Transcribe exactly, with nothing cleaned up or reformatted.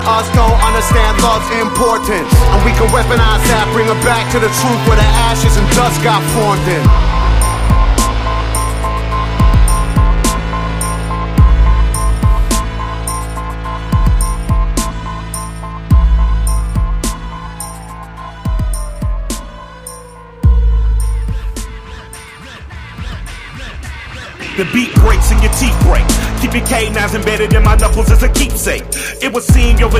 Us don't understand love's importance, and we can weaponize that, bring her back to the truth where the ashes and dust got formed in. The beat breaks and your teeth break. Keep your K nines embedded in my knuckles as a keepsake. It was seen your